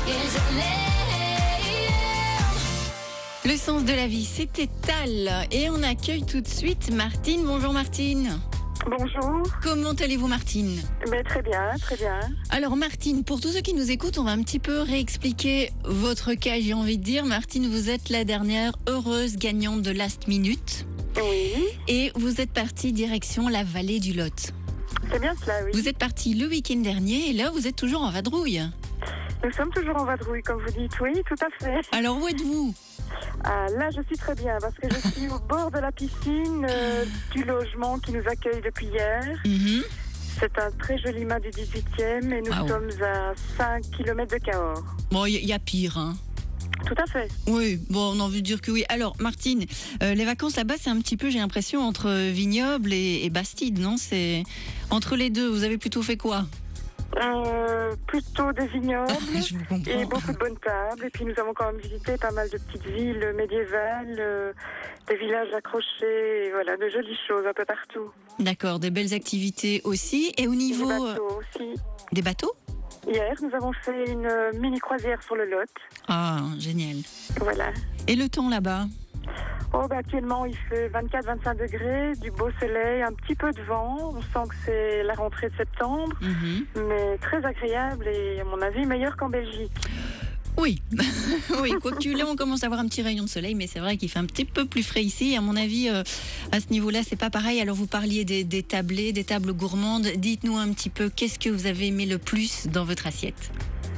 Le sens de la vie, c'était Tal. Et on accueille tout de suite Martine. Bonjour Martine. Bonjour. Comment allez-vous Martine ? Très bien, très bien. Alors Martine, pour tous ceux qui nous écoutent, on va un petit peu réexpliquer votre cas, j'ai envie de dire. Martine, vous êtes la dernière heureuse gagnante de Last Minute. Oui. Et vous êtes partie direction la vallée du Lot. C'est bien cela, oui. Vous êtes partie le week-end dernier et là, vous êtes toujours en vadrouille. Nous sommes toujours en vadrouille, comme vous dites, oui, tout à fait. Alors où êtes-vous ? Là, je suis très bien, parce que je suis au bord de la piscine du logement qui nous accueille depuis hier. Mhm. C'est un très joli mât du 18e et nous sommes à 5 km de Cahors. Bon, il y a pire, hein. Tout à fait. Oui, bon, on a envie de dire que oui. Alors, Martine, les vacances là-bas, c'est un petit peu, j'ai l'impression, entre Vignoble et Bastide, non ? C'est entre les deux. Vous avez plutôt fait quoi ? Plutôt des vignobles Je vous comprends. et beaucoup de bonnes tables. Et puis nous avons quand même visité pas mal de petites villes médiévales, des villages accrochés, et voilà, de jolies choses un peu partout. D'accord, des belles activités aussi. Et au niveau Des bateaux aussi. des bateaux ? Hier, nous avons fait une mini croisière sur le Lot. Ah, génial. Voilà. Et le temps là-bas ? Actuellement, il fait 24-25 degrés, du beau soleil, un petit peu de vent. On sent que c'est la rentrée de septembre, mais très agréable et, à mon avis, meilleur qu'en Belgique. Oui, oui. Quoique là, on commence à avoir un petit rayon de soleil, mais c'est vrai qu'il fait un petit peu plus frais ici. À mon avis, à ce niveau-là, c'est pas pareil. Alors, vous parliez des tablés, des tables gourmandes. Dites-nous un petit peu, qu'est-ce que vous avez aimé le plus dans votre assiette ?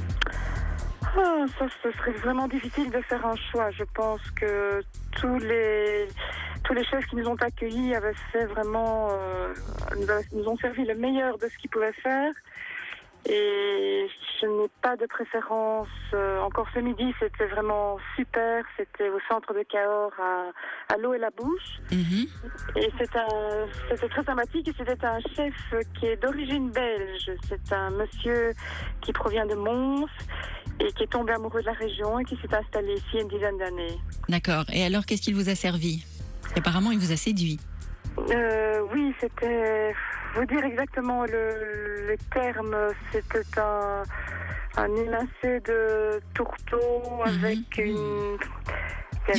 Ça, ce serait vraiment difficile de faire un choix. Je pense que tous les chefs qui nous ont accueillis avaient fait vraiment, nous ont servi le meilleur de ce qu'ils pouvaient faire. Et je n'ai pas de préférence. Encore ce midi, c'était vraiment super. C'était au centre de Cahors, à l'eau et la bouche. Et c'était très sympathique. Et c'était un chef qui est d'origine belge. C'est un monsieur qui provient de Mons et qui est tombé amoureux de la région et qui s'est installé ici il y a une dizaine d'années. D'accord. Et alors, qu'est-ce qu'il vous a servi ? Apparemment, il vous a séduit. Oui, c'était... Vous dire exactement le terme, c'était un émincé de tourteau avec il y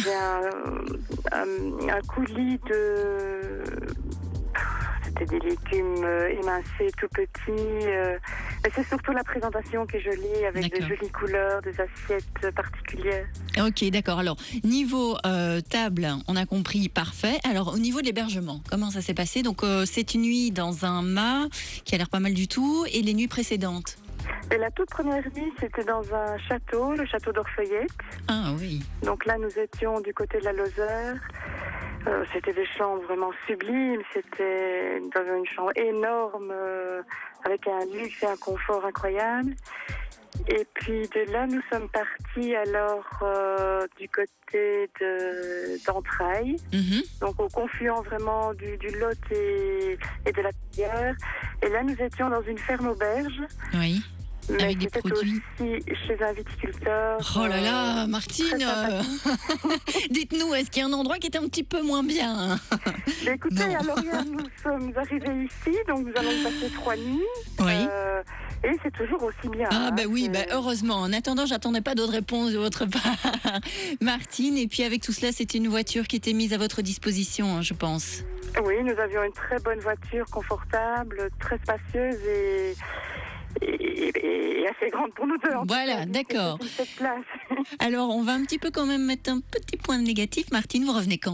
avait un coulis de... C'était des légumes émincés tout petits. Mais c'est surtout la présentation qui est jolie, avec de jolies couleurs, des assiettes particulières. Ok, d'accord. Alors, niveau table, on a compris, parfait. Alors, au niveau de l'hébergement, comment ça s'est passé ? Donc, cette nuit dans un mât qui a l'air pas mal du tout, et les nuits précédentes ? Et la toute première nuit, c'était dans un château, le château d'Orfeuillette. Ah oui. Donc là, nous étions du côté de la Lozère. C'était des chambres vraiment sublimes. C'était dans une chambre énorme, avec un luxe et un confort incroyable. Et puis de là, nous sommes partis alors du côté d'Entrailles, donc au confluent vraiment du Lot et de la Pierre. Et là, nous étions dans une ferme auberge. Oui. Mais avec des produits. Aussi chez un viticulteur. Oh là là, Martine, dites-nous, est-ce qu'il y a un endroit qui était un petit peu moins bien ? Écoutez, à Lorient, nous sommes arrivés ici, donc nous allons passer 3 nuits. Oui. Et c'est toujours aussi bien. Ah bah oui, heureusement. En attendant, j'attendais pas d'autres réponses de votre part, Martine. Et puis avec tout cela, c'était une voiture qui était mise à votre disposition, je pense. Oui, nous avions une très bonne voiture, confortable, très spacieuse et assez grande pour nous deux. Voilà, d'accord. Alors, on va un petit peu quand même mettre un petit point négatif. Martine, vous revenez quand ?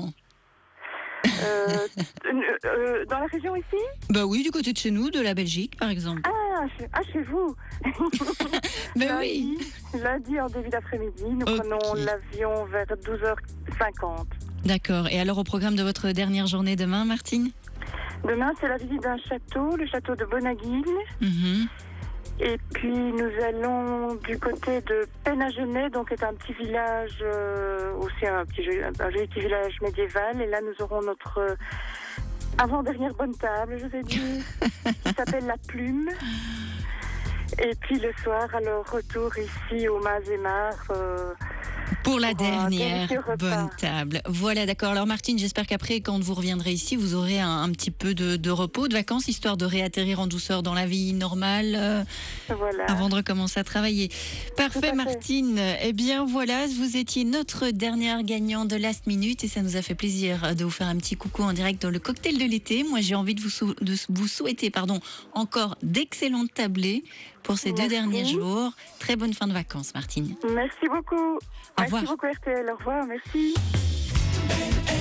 Dans la région ici ? Bah oui, du côté de chez nous, de la Belgique, par exemple. Chez vous. Oui. Lundi, en début d'après-midi, nous prenons l'avion vers 12h50. D'accord. Et alors, au programme de votre dernière journée demain, Martine ? Demain, c'est la visite d'un château, le château de Bonaguil. Et puis nous allons du côté de Pénagenais, donc c'est un petit village, aussi un joli petit village médiéval. Et là nous aurons notre avant-dernière bonne table, je vais dire, qui s'appelle La Plume. Et puis le soir, alors retour ici au Mas et Mar. Pour la pour un dernière délicieux repas. bonne table. Voilà, d'accord. Alors Martine, j'espère qu'après, quand vous reviendrez ici, vous aurez un petit peu de repos, de vacances, histoire de réatterrir en douceur dans la vie normale Voilà. avant de recommencer à travailler. Tout Parfait, à fait. Martine. Eh bien voilà, vous étiez notre dernière gagnante de Last Minute et ça nous a fait plaisir de vous faire un petit coucou en direct dans le cocktail de l'été. Moi, j'ai envie de vous souhaiter encore d'excellentes tablées pour ces 2 derniers Merci. jours. Très bonne fin de vacances, Martine. Merci beaucoup. Au revoir. Merci beaucoup RTL. Au revoir. Merci.